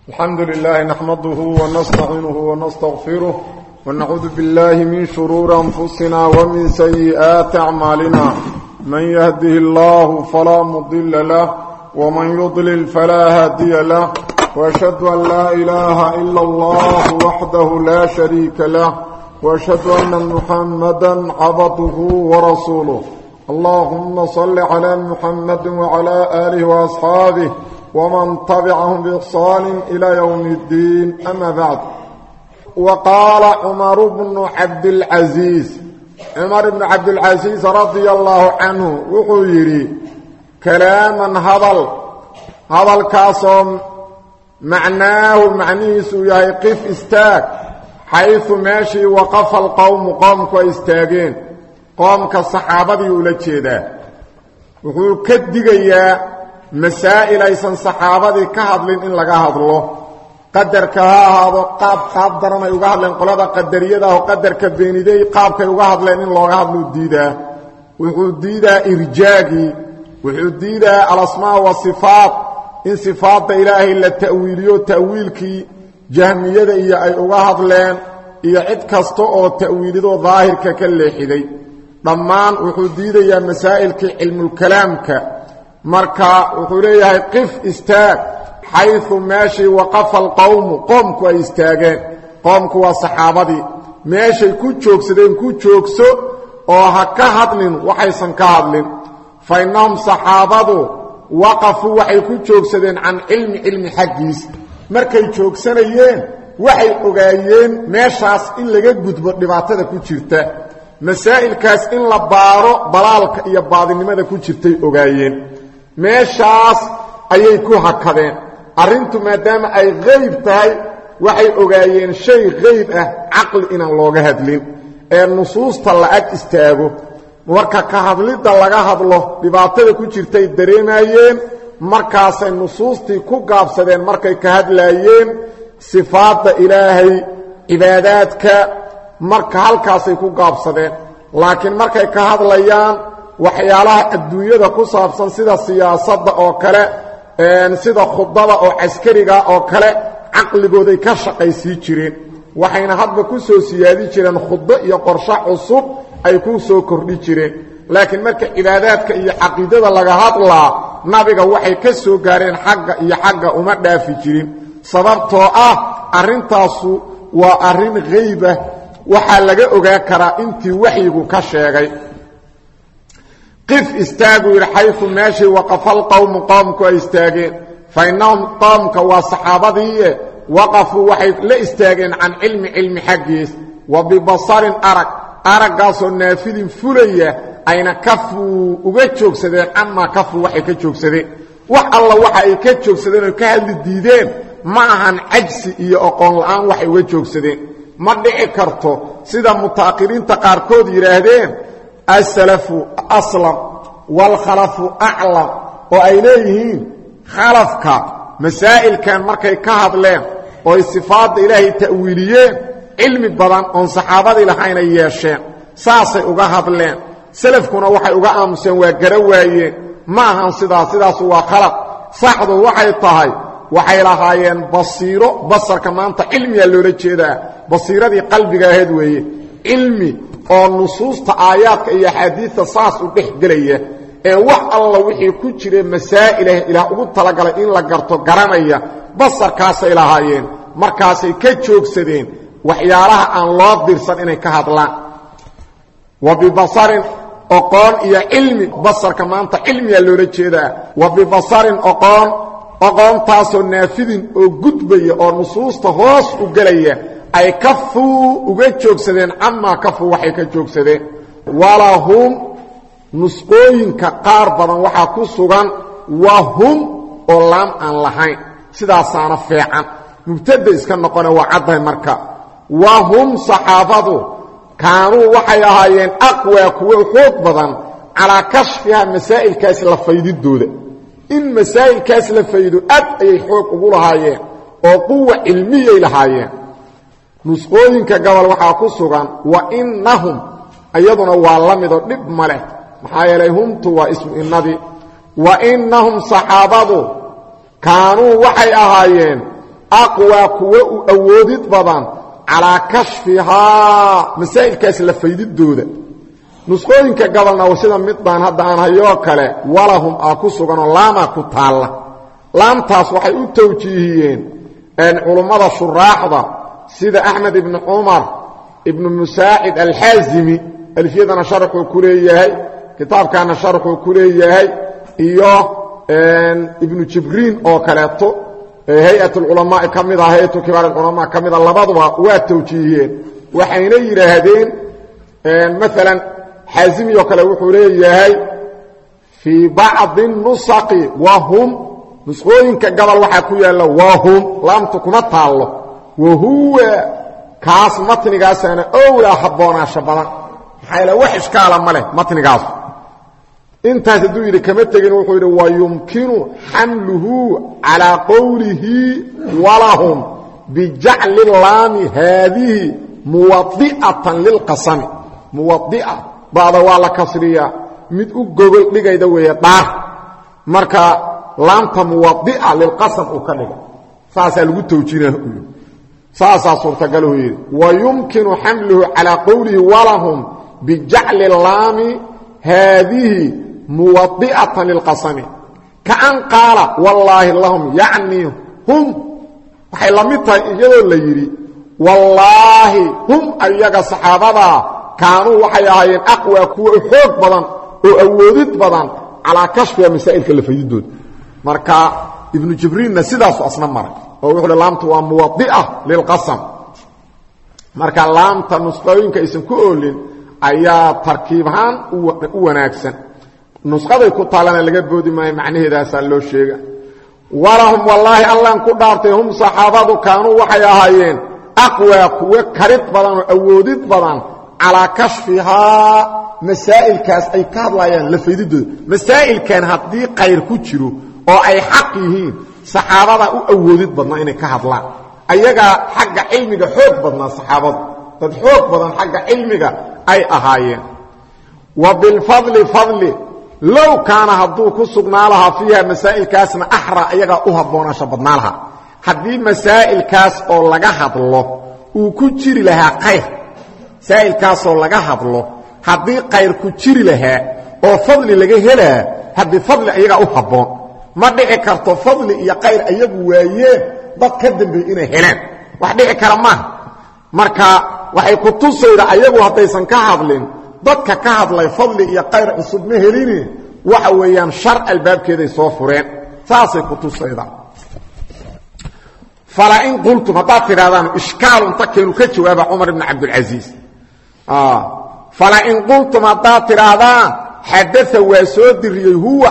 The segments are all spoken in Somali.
الحمد لله نحمده ونستعينه ونستغفره ونعوذ بالله من شرور أنفسنا ومن سيئات أعمالنا من يهده الله فلا مضل له ومن يضلل فلا هادي له وأشهد أن لا إله إلا الله وحده لا شريك له وأشهد أن محمدا عبده ورسوله اللهم صل على محمد وعلى آله وأصحابه ومن تبعهم بإحسان إلى يوم الدين أما بعد. وقال عمر بن عبد العزيز رضي الله عنه وحيري كلاما هذا الكاسم معناه يهي قف استاك حيث ماشي وقف القوم قومك استاقين قومك الصحابة يولجيدا وحيري كدقيا مسائل أيضا صحابة كهضلين إن لغا هضلو قدر كهاهضو قاب درما يغا هضلين قلدا قدرية ده وقدر كبيني دي قاب كيغا هضلين إن لغا هضلو الديدة وحديدة إرجاقي وحديدة الأسماء والصفات إن صفات إلهي إلا التأويليو تأويلكي جهمية دي إيا أي أغا هضلين إيا عد كستو أو تأويلي دو ظاهر كالليحي ضمان وحديدة يا مسائل كعلم الكلام marka wuxuu leeyahay qif istaag haythu maashi waqafa alqawm qomku ay istaageen qomku waa saxaabadii meeshay ku joogsadeen ku joogso oo ha ka hadlin waxaysan ka hadlin faynahum saxaabadu waqafu waxay ku joogsadeen an ilmi xaqiis markay joogsanayeen waxay ogaayeen meeshaas in laga gudbo dhibaatada ku jirta masaa'ilkaas in la baaro balaalka iyo baadinimada ku jirtay ogaayeen meeshaas ayay ku hakadeen arintu maadaama ay qayb tahay waxay ogaayeen shay qayb ah aql inaan looga hadlin ee nusuusta la ag istaago marka ka hadlida laga hadlo dhibaatada ku jirtay dareemayeen markaasay nusuustii ku gaabsadeen markay ka hadlayeen sifaadda ilaahay cibaadaadka marka halkaasay ku gaabsadeen laakiin markay ka hadlayaan waxyaalaha adduunyada ku saabsan sida siyaasadda oo kale sida khudbada oo askariga oo kale aqligooda ka shaqaysi jireen waxayna hadba ku soo siyaadi jireen khudbo iyo qorshe cusub ay ku soo kordhi jireen laakiin marka cibaadaadka iyo aqeedada laga hadlaa nabiga waxay ka soo gaareen xagga uma dhaafi jirin sababtoo ah arintaasu waa arin qayb ah waxa laga ogaa karaa intii waxyigu ka sheegay قف استاغوا حيث ماشي وقف القوم قومك استاغين فإنهم قومك وصحابتي وقفوا وحي لا استاغين عن علم حقيس وببصر أرق نافذ فلية أين كفوا وجوك سدين أما كفوا وحي كجوك سدين الله وحي كجوك سدين وكهل الديدين معهن عجس إيا أقول الآن وحي وجوك سدين ما دعي كرتو سيدا متاقرين تقاركود يراهدين السلف أصلا والخلف أعلم وإليهين خلفك مسائل كان مركي كهدلين وصفات إلهي تأويليين علم بدن أن صحابة إلهين ياشين ساسي أغهدلين سلفكنا وحي أغامسين وقروايين معهم سداس وخلق صحضوا وحي الطهي وحي لهايين بصر كمان علمي اللي رجيدا بصيرة دي قلبك هدوية علمي oo nusuusta aayaadka iyo xadiiska saas u dhexgalaya ee wax alla wixii ku jiray masaa'il ilaa ugu talagalay in la garto garanaya basarkaas ay lahaayeen markaasay ka joogsadeen waxyaalaha aan loo dirsan inay ka hadlaan wa bi basarin aqoon iyo ilmi basarka maanta ilmiya loo jeedaa wa bi basarin aqoon taasoo naafidin oo gudbaya oo nusuusta hoos u galaya ay kafuu uga joogsadeen ama kafuu waxay ka joogsadeen walahum nusqooyinka qaar badan waxa ku sugan wahum oo lam aan lahayn sidaasaana fiican mubtada iska noqona waa cadday marka wahum saxaabadu kaanuu waxay ahaayeen aqwa kuwa xoog badan ala kashfiha masaa'ilkaas la faydidooda in masaa'ilkaas la faydo ad ay xoog ugu lahaayeen oo quwa ilmiyay lahaayeen nusqooyinka gobol waxaa ku sugan wa innahum ayaduna waa la mido dhib male maxaa yeelay humtu waa ismu innadii wa innahum saxaabadu kaanuu waxay ahaayeen aqwa kuwa u awoodid badan calaa kashfihaa masaa'ilkaas la faydidooda nusqooyinka gabalna waa sida mid baan hadda aan hayoo kale walahum aa ku suganoo laamaa ku taalla laamtaas waxay u tawjiihiyeen culummada shuraaxda sida axmed ibnu cumar ibnu musaacid alxaazimi alfiyadana sharxuu ku leeyahay kitaabkaana sharxuu ku leeyahay iyo ibnu jibriin oo kaleeto hay-at ulamaai ka mid ah hay-atu kibaar culamaa ka mida labaduba waa tawjiihiyeen waxayna yidhaahdeen maalan xaazimi oo kale wuxuu leeyahay fii bacdi nusaqi wahum nusqooyinka gabal waxaa ku yaalla wahum laamtu kuma taallo wahuwa kaas matnigaasaana owlaa habboonaasho badan maxaa ila wax ishkaala ma leh matnigaas intaas hadduu yidhi kama tegin wuxuu yidhi wayumkinu xamluhu calaa qowlihi walahum bijacli laami haadihi muwadi'atan lilqasami muwadi'a bacda waa la kasriyaa mid u gogol dhigayda weeye dhaar marka laamta muwadi'a lilqasam uu ka dhiga saasaa lagu tawjiina saasaa suurtagaluhu yidhi wayumkinu xamluhu calaa qowlihi walahum bijacli laami haadihi muwadi'atan lilqasami kaan qaala wallaahi lahum yacnii hum waxay la mid tahay iyadoo la yidhi wallaahi hum ayaga saxaabadaa kaanuu waxay ahaayeen aqwa kuwa xoog badan oo awoodid badan calaa kashfiha masaa'ilka la faydidooda marka ibnu jibriinna sidaasu asna maray oo wuxuu hi laamtu waa muwadi'a lilqasam marka laamta nusqooyinka aysan ku oolin ayaa tarkiibahaan u wanaagsan nusqaday ku taalana laga boodi maayo macnaheedaasaa loo sheega walahum wallaahi allaan ku dhaartay hum saxaabadu kaanuu waxay ahaayeen aqwa kuwa karid badan oo awoodid badan calaa kashfihaa masaa'ilkaas ay ka hadlayaan la faydidooda masaa'ilkan haddii qayr ku jiro oo ay xaq yihiin saxaabada u awoodid badnaa inay ka hadlaan ayagaa xagga cilmiga xoog badnaa saxaabadu dad xoog badan xagga cilmiga ay ahaayeen wa bilfadli fadli low kaana hadduu ku sugnaa lahaa fiiha masaa'ilkaasna axra ayagaa u habboonaasha badnaa lahaa haddii masaa'ilkaas oo laga hadlo uu ku jiri lahaa qayr masaa'ilkaasoo laga hadlo haddii qayr ku jiri lahaa oo fadli laga helaa haddii fadli ayagaa u habboon ma dhici karto fadli iyo qayr ayagu waayeen dad ka dambeey inay helaan wax dhici kara maaha marka waxay ku tusayda ayagu haddaysan ka hadlin dadka ka hadlay fadli iyo qayr cusub ma helini waxa weeyaan shar albaabkeeday soo fureen saasay ku tusayda fala in qultum haddaad tidhahdaan ishkaalun takeenu ka jawaaba cumar ibn cabdilcasiis fala in qultum haddaad tidhaahdaan xadaa waa soo diriyey huwa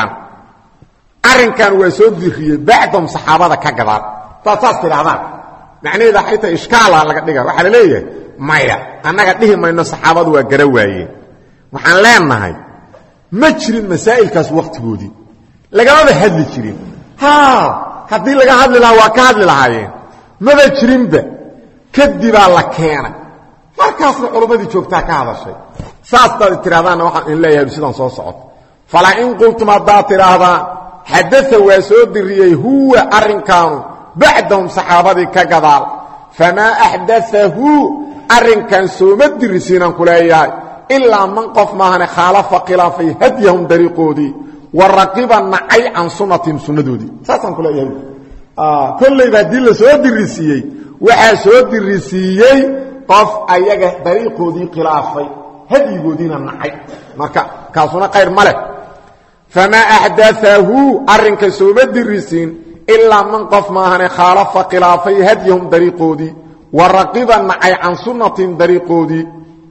arrinkan waa soo diriyey bacdahum saxaabada ka gadaal hadaad saas tidhahdaan macnaheeda xayta ishkaala laga dhiga waxaa la leeyahay maya annaga dhihi mayno saxaabadu waa gara waayeen waxaan leenahay ma jirin masaa'ilkaas wakhtigoodii lagamaba hadli jirin haddii laga hadli lahaa waa ka hadli lahaayeen maba jirinba kadibaa la keenay markaasna culummadii joogtaa ka hadashay saas daad tidhahdaanna waxaan in leeyahay sidaan soo socoto fala in qultum haddaad tidhaahdaan xadaa waa soo diriyey huwa arrinkaanu bacdahum saxaabadii ka gadaal famaa axdaahu arrinkan sooma dirisiinaan ku leeyahay ilaa man qof maahane khaalafa khilaafay hadyahum dariiqoodii wa raqiba nacay can sunnatihim sunnadoodii saasaan ku leeyahay kollayba haddii la soo dirisiiyey waxaa soo dirisiiyey qof ayaga dariiqoodii khilaafay hadyigoodiina nacay marka kaasuna qayr ma leh famaa axdaahu arrinka sooma dirisiin ilaa man qof maahane khaalafa khilaafay hadyahum dariiqoodii wa raqiba nacay can sunnatihim dariiqoodii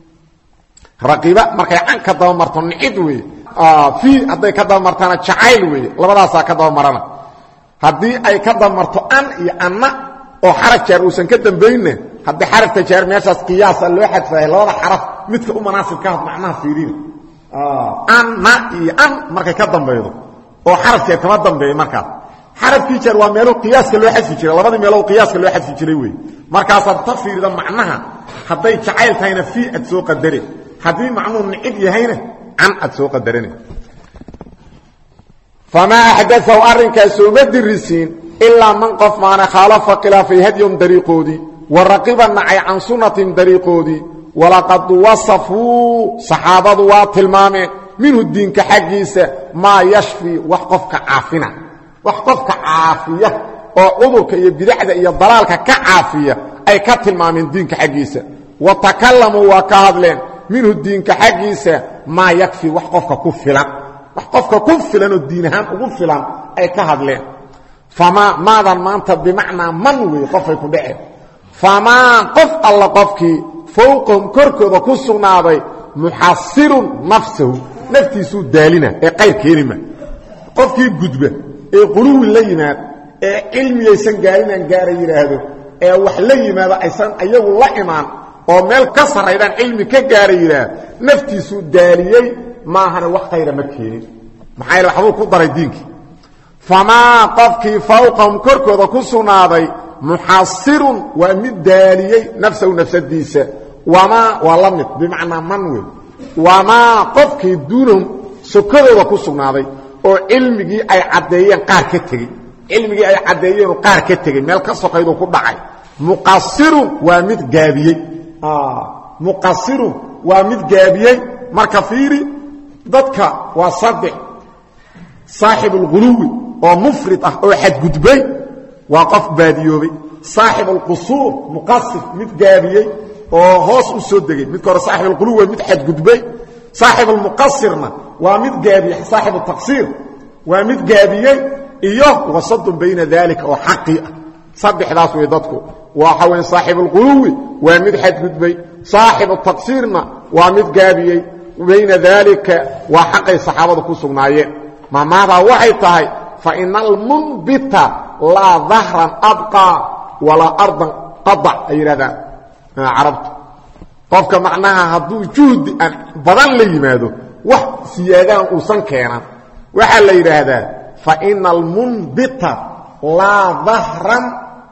raqiba markay can ka daba marto nicid weeye fii hadday ka daba martana jacayl weeye labadaasaa ka daba marana haddii ay ka daba marto an iyo anna oo xaraf jaar uusan ka dambaynna haddii xarafta jaar meeshaas qiyaasa loo xadfaya labada xaraf midka u manaasibka ah macnaha fiirina anna iyo an markay ka dambaydo oo xaraf jaar kama dambeeyo markaas xarafkii jaar waa meelo qiyaaska loo xadfi jiray labadii meelood qiyaaska loo xadfi jiray weeye markaasaad ta fiirida macnaha hadday jacayl tahayna fii ad soo qadare haddii macnuu nicid yahayna can ad soo qadarane famaa axdaahu arrinkaas sooma dirisiin إلا من قف معنا خالف خلافي هديهم دريقودي ورقبا نعي عن سنة دريقودي ولقد وصفوا صحابة ذوات المامة منه الدين كحقيسة ما يشفي وحقفك عافنا وحقفك عافية وعذرك يبدعد يضلالك كعافية أي كتلما من دين كحقيسة وتكلموا وكهدلين منه الدين كحقيسة ما يكفي وحقفك كفلا الدين هم كفلا أي كهدلين فما ماذا ما أنت بمعنى منوي قفك دعي فما قف الله قفك فوقهم كركض وكسرنا بي محصر نفسه نفتيسو دالنا اي قير كلمة قفكي قدبة اي قلوب الليمات اي علمي يسان قارنا قاري يرهدو اي وحليمات ايسان ايهو الله ايمان او ميل كسر ايضان علمي كقاري يرهد نفتيسو داليي ما هنا وحقير مكيني محايل وحضور قدر الدينك فما قفكي فوقهم كركض وكسرنا بي محصر ومد داليي نفسه نفس الديسة وما ولمت بمعنى منوي وما قفك دونهم سكروا وكسرناday oo cilmigi ay cadeeyeen qaar ka tagay cilmigi ay cadeeyeen oo qaar ka tagay meel ka soqaydo ku dhacay muqassir wa mid gaabiyay muqassir wa mid gaabiyay marka fiiri dadka waa saddex saaxib al-ghuluwi oo mufrid ah oo xad gudbay waa qof baadiyoobay saaxib al-qusur muqassir mid gaabiyay oo hoos u soo degay mid kor saaxib al-quluwi mid xad gudbay saaxib al-muqassirna waa mid gaabiy saaxib al-taqsir waa mid gaabiyay iyo wasad bayna dalika oo xaqi saddexdaas way dadku waa xaween saaxib al-quluwi waa mid xad gudbay saaxib al-taqsirna waa mid gaabiyay bayna dalika waa xaqi saxaabada ku sugnaayeen maada waxay tahay fa inal munbita la dhahran abqa wala ardan qada ayirada عربت قفك معناها هدو جهد بدن لا يمادو wax siyaadaan uu san keenan waxa la yiraahdaa fa inal munbita la dhahran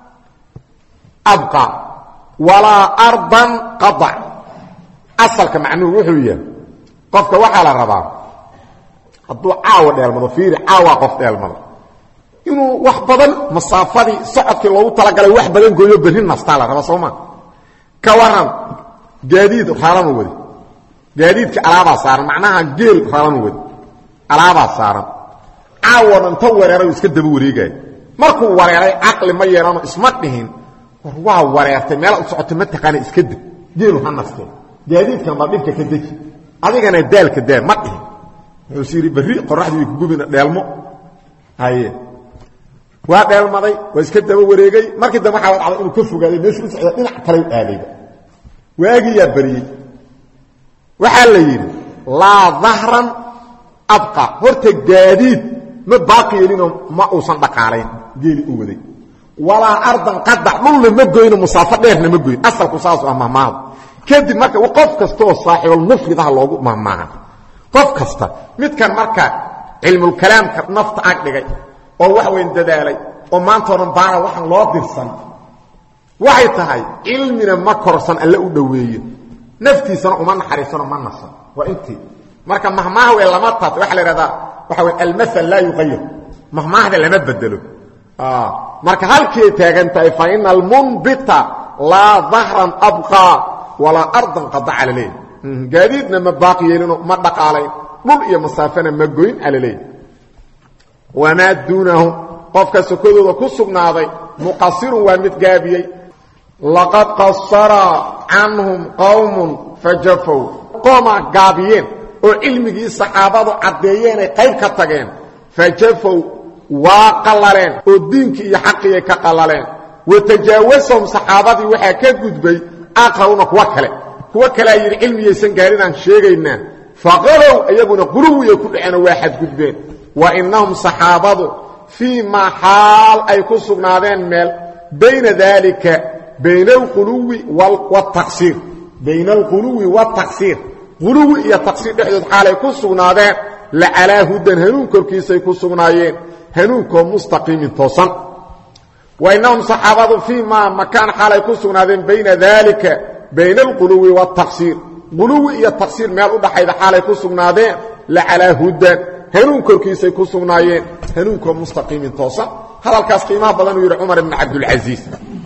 abqa wala ardan qada asalka macnuhu wuxuu yahay qofka waxa la rabaa haduu caawa dheelmado fiiri caawa qof dheelmado inuu wax badan masaafadii socodkii loogu talagalay wax badan gooyo bari nafta la raba Soomaa كورم جديد خالم ودي جديد كعلابة صار معناها جيل خالم ودي علابة صار عاون نطور يرى يسكد بوريجاي مركو وريري عقل ما يرى اسمتهن وهو وريرت ميل صوت متقان اسكد جيل هنستي جديد كان بدك كدك اديك انا دال كده متي يصير بري قرحدي يغوبنا دلمو هاي waa dheelmaday waa iska daba wareegay markii dambe waxa wada inuu ka fogaaday meeshu socdo dhinac kale aaday waagi ya bariyay waxa la yiri la dhahran abqa horta gaadiid ma baaqiyeen ma uusan dhaqaalayn geeli u waday wala ardan qada dhul ma gooyno musaafo dheerna ma gooyn asalku saas ah mahmaad kadib marka qof kasto saaxiib al-mufrid ah loogu mahmaad qof kasta mid kan marka ilmul kalaam ka nafta ag dhigay oo wax weyn dadaalay oo maanta oran baara waxan loo dirsan waxay tahay ilmina ma korsan alla u dhaweeyo naftiisana uma naxariisano ma nasan waa intii marka mahmaaha way lama taat waxa la yiraahdaa waxa weyn al-masal la yughayir mahmaahda lama bedelo marka halkii taagantahay fa inal munbita la dhahran abqa wala ardan qada alayhi gaadiidna ma baaqiyeenino ma dhaqaalay dhul iyo masaafana ma goyn alayhi وما دونه قفك سكودو كسغناداي مقصر ومتغابيي لقد قصر عنهم قوم فجفوا قوم غابيين او علمي الصحابه عديين قيب كتغين فجفوا وقللين او دينك يا حقي كقللين وتجاوزهم صحابتي وحا كغدبي اقرون كو كلا يري علمي يسن غارينان شيغينا فقالوا ايغنا قلوب يكدعنا واحد غدبين وإنهم صحابة فيما حال أي كسغنادين ميل بين ذلك بين القلو والتقصير بين القلو والتقصير قلو يا تقصير دحدود حال أي كسغنادين لعلى هدى هنون كركيس أي كسغنايين هنون كمستقيم توصن وإنهم صحابة فيما مكان حال أي كسغنادين بين ذلك بين القلو والتقصير قلو يا تقصير ميل ودحيد حال أي كسغنادين لعلى هدى هنون كركيسay ku sugnaayeen hanuunka mustaqiim toosan هذا الكاس قيمة بدن يرى عمر بن عبد العزيز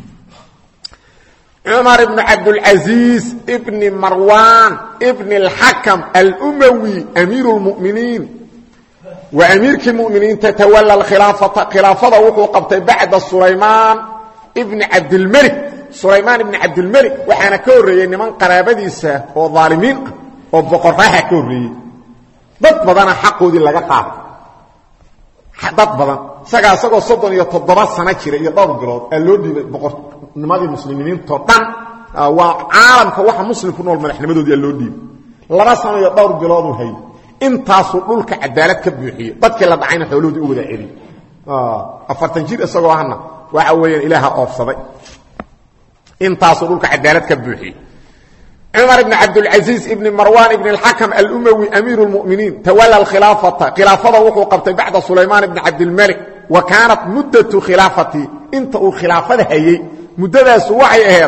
عمر بن عبد العزيز ابن مروان ابن الحكم الأموي أمير المؤمنين وأمير المؤمنين تتولى الخلافة خلافة وقبت بعد سليمان ابن عبد الملك سليمان ابن عبد الملك وحنا كوري ان من قرابديسا او ظالمين او بقرها كوري dad badan xaqoodi laga qaad dad badan saga 37 sano jira iyo dhowr bilood ee loo dhibay boqornimadii muslimiinta dhan waa caalamka waxa muslimku nool madaxnimadoodii loo dhibay laba sano iyo dhowr bilood u hay intaas dhulka cadaalad ka buuxiyo dadkii la dhacayna xooloodii u wada celi 40 jir isagoo ahna waxa weeyaan ilaaha oofsaday intaas dhulka cadaalad ka buuxiyo عمر بن عبد العزيز ابن مروان ابن الحكم الأموي أمير المؤمنين تولى الخلافة خلافة وقبت بعد سليمان بن عبد الملك وكانت مدة خلافتي انت الخلافة هي مدة سوعي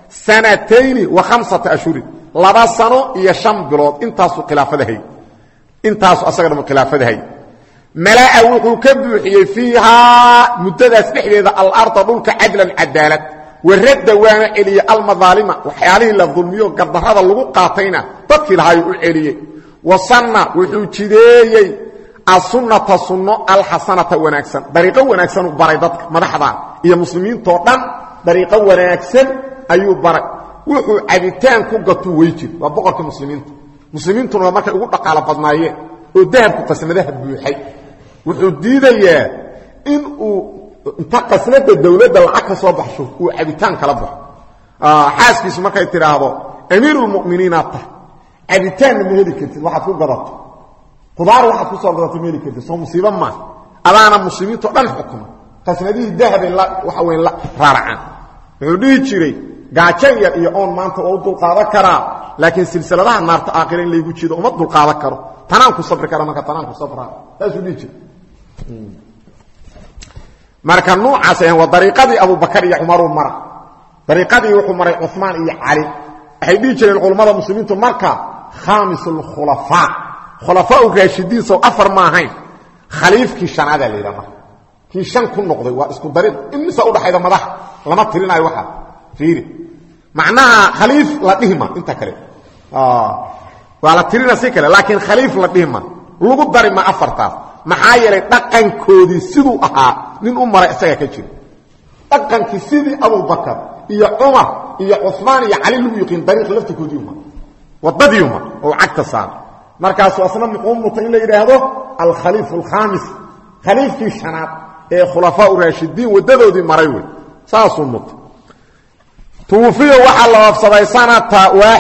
2 و5 أشهر لبا سنة يشم بلاد انتاس الخلافة هي انتاس أصغر من الخلافة هي ملاء وكبوحي فيها مدة سنحيذ الأرض ذلك عدلا عدالة والرد وانا إلي المظالمة وحياليه للظلمية قدرها اللغو قاطينا تدكي لها يقول وصنع وحوشيدي السنة السنة الحسنة ونكسن طريقة ونكسن بريدتك مدحضان إيا مسلمين طوطان طريقة ونكسن أيو برك وحو عبيتان كوغتو ويجي وبقرة مسلمين تنوى مركا يقول لك على بضنايين ودهب كقسم ذهب بيحي وحو ديدي إنه انتقصنت الدولة العكا صباح شوف وعبيتان كلبح حاسكيس مركا يتراهضو أمير المؤمنين أطه عبيتان مهدي كنت واحد فوق قضاته خضار واحد فوق قضاته مهدي كنت سو مصيبا ما أنا مسلمين تقلن حكمه قسم دي الذهب لا وحوين لا رارعان يقولي شيري قاعدين يقون ما أنت أوضو قاضا كرا لكن سلسلة لها النار تآخرين اللي يقول شيء ومضو القاضا كرا تنامكو صبر كرا مكا تنامكو صبر لا يقولي شيء marka noocaas ah waa dariiqadii Abu Bakar iyo Umar umar dariiqadii wuxuu maray Uthman iyo Ali ay dhijireen culimada muslimiintu marka khamisul khulafa rashidin soo afar ma ahayn khaliifkii shanaad la yiraahdo kii shan ku noqday waa isku dariiq imisa u dhaxayda madax lama tirinayo waxa fiiri macnaha khaliif la dhihma inta kale waa la tirina si kale laakiin khaliif la dhihma lagu dari ma afartaas maxaa yeelay dhaqankoodii siduu ahaa nin u maray isaga ka jiro dhaqankii sidii Abu Bakar iyo Umar iyo Uthman iyo Ali lagu yiqiin dariiq laftigoodii uma wadadii uma oo cagta saar markaas asna muqammata in la yiraahdo al khalifa al khamis khaliifkii shanaad ee khulafa ar-rashidin wadadoodii maray way saasuu mut توفي وحا الله أفصدي سنة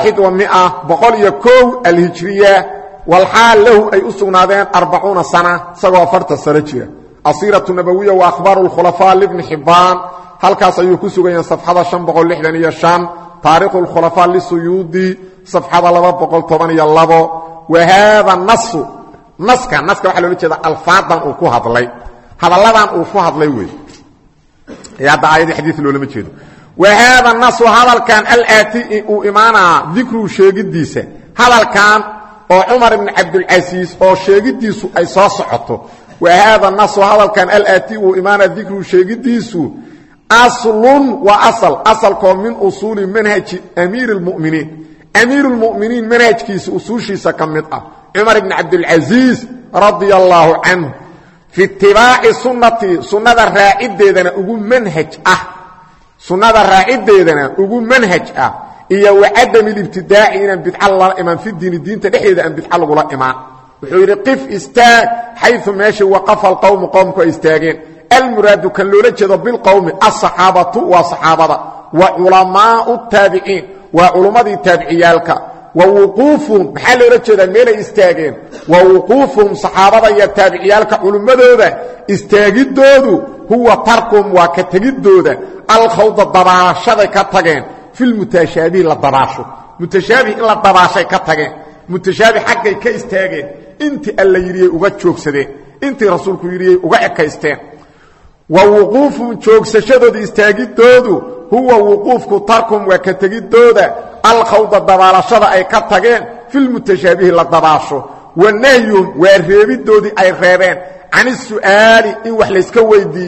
100 الهجرية والحال له أي أسغنادين 40 سنة سوى فرط السرجية أصيرة النبوية وأخبار الخلفاء لابن حبان هل كاسيوكو سوغين صفحة شنبغو اللحلانية شان تاريخ الخلفاء للسيودي صفحة لبقل طبانية اللبو وهذا النص نسك وحلو لكذا الفاظا أوكو هذلي هذا اللبان أوكو هذلي يا دعاية حديث الأولى كده وهذا النص هذا كان الآتي إيمانا ذكر شيغديسه هذا كان عمر بن عبد العزيز او شيغديسو اي سو سخطو وهذا النص هذا كان الآتي إيمانا ذكر شيغديسو اصل واصل كون من اصول منهج امير المؤمنين منهجكيس اصولشيسا كميد عمر بن عبد العزيز رضي الله عنه في اتباع سنة الرائدة ugu منهج سنة الرائدة ugu منهج iyo وعدم الابتداع إن بدع الله إمام في الدين تدحيد أن بدع الله إمام وحير قف استاج حيث ماشي وقف القوم قومك استاجين المراد كان لولجه بالقوم الصحابة وصحابة وعلماء التابعين وعلماء التابعيالك ووقوفهم بحال لولجه ميل استاجين ووقوفهم صحابة التابعيالك علماء دوده استاجدودو هو تركم وكتجدوده الخوض الضباشة كتجين في المتشابه للضباشة متشابه إلا الضباشة كتجين متشابه حقا كاستاجين انت اللي يريه uga joogsadeen انت رسولك يريه uga ekaysteen ووقوف joogsadooda istaagidoodu huwa wuqufku tarkum wa katagidooda al khawda dabalashada ay ka tageen fil mutashabih la dabasho wanahyum wa reebidoodi ay reebeen ani su'aali in wax la iska weydiiyo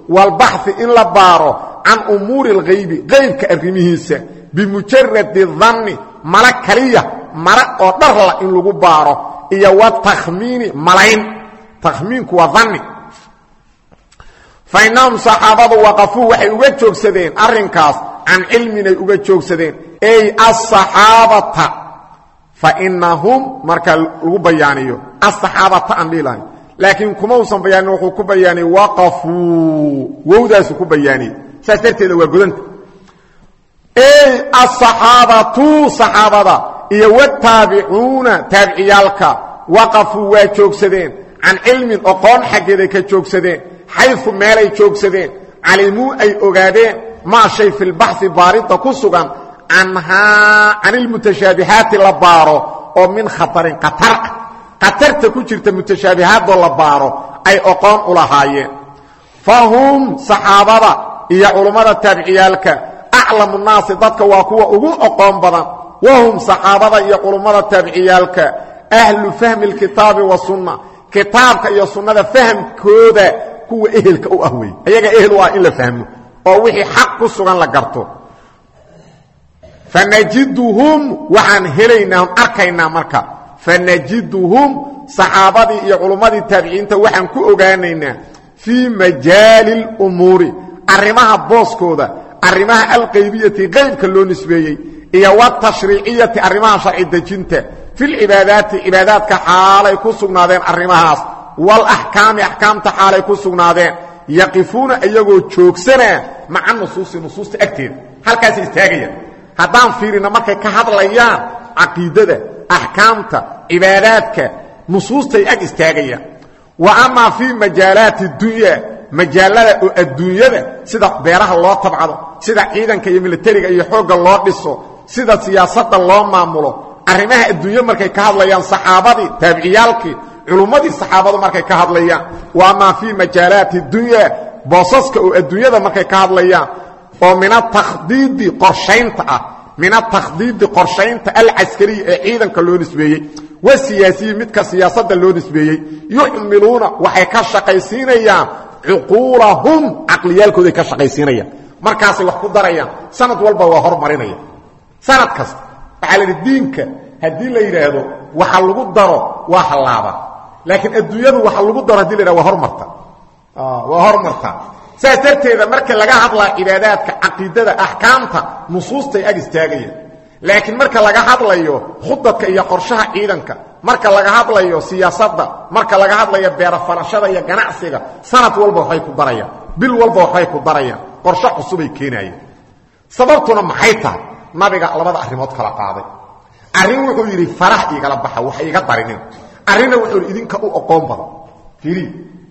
والبحث إن لباره عن أمور الغيب غيب كأرميهيسا بمجرد الظن ملك كلية ملك أدرل إن لغباره إيا والتخمين ملايين تخمينك وظن فإنهم صحابة وقفوا وحي وجوك سدين أرنكاس عن علمنا وجوك سدين أي الصحابة فإنهم مركا لغو بيانيو الصحابة أنبيلان لكن كما وصن بياني وحو كبياني وقفوا ووداسو كبياني ساسرتي لو غدنت اي الصحابه صحابه اي والتابعون تابعيالك وقفوا وجوكسدين عن علم اقون حقيده كجوكسدين حيث مالي جوكسدين علموا اي اوغادين ما شيء في البحث بارده كسغان عن المتشابهات لبارو او من خطر قطرت كجرت متشابهات لبارو اي اقون ولهايين فهم صحابه يا علماء التابعيالك أعلم الناس ضدك وكوا أقول أقوم بدن وهم صحابة يا علماء التابعيالك أهل فهم الكتاب والسنة كتابك يا سنة فهم كودا كوا أهلك أو أهوي أيها أهلوا إلا فهمه أو وحي حق السنة لقرته فنجدهم وعن هلينهم أركينا مركا فنجدهم صحابة يا علماء التابعين وحن كوغانينا في مجال الأمور أرمها بوسكودا أرمها القيبية غيبك اللون نسبيي إيا والتشريعية أرمها شرعي دجنت في العبادات عبادات حالة يكون سقنادين أرمها والأحكام أحكام حالة يكون سقنادين يقفون أيقو تشوكسنا مع النصوص تأكتين هل كاس استاقيا هدان فيرنا مركا كهذا الأيام عقيدة أحكام عباداتك نصوص تأك استاقيا وأما في مجالات الدنيا مجالات الدنيا سيده beeraha loo tabcado sida ciidanka iyo militariga iyo xooga loo dhiso sida siyaasadda loo maamulo arrimaha adduunyo markay ka hadlayaan saxaabadii taabiciyalkii culumadii saxaabadu markay ka hadlayaan waa ma fi majaalati dunya boosaska oo adduunyada markay ka hadlayaan oo min at-takhdid qorshaynta min at-takhdid qorshaynta al-askari ee ciidanka loo nisbeeyay wa siyaasi midka siyaasadda loo nisbeeyay yuhmiluna waxay ka shaqaysiinayaan عقولهم عقليالكودي كشقيسينيا markaasay wax ku darayaan sanad walba waa hormarinaya sanad kasta xaalad diinka hadii la yiraahdo waxa lagu daro waa halaaba laakiin adduunyadu waxa lagu daro hadii la yiraahdo waa hormarta saasarteeda marka laga hadlaa cibaadaadka aqeedada ahkaamta nusuusta ay istaagayeen laakiin marka laga hadlayo khudadka iyo qorshaha ciidanka marka laga hadlayo siyaasadda marka laga hadlayo beer farashada iyo ganacsiga sanad walba waxay ku darayaan bil walba waxay ku darayaan qorshe cusub ay keenayeen sababtuna maxay tahay nabiga labada arimood kala qaaday arin wuxuu yiri farax igala baxa wax iga darinin arina wuxuu idinka u aqoon badan firi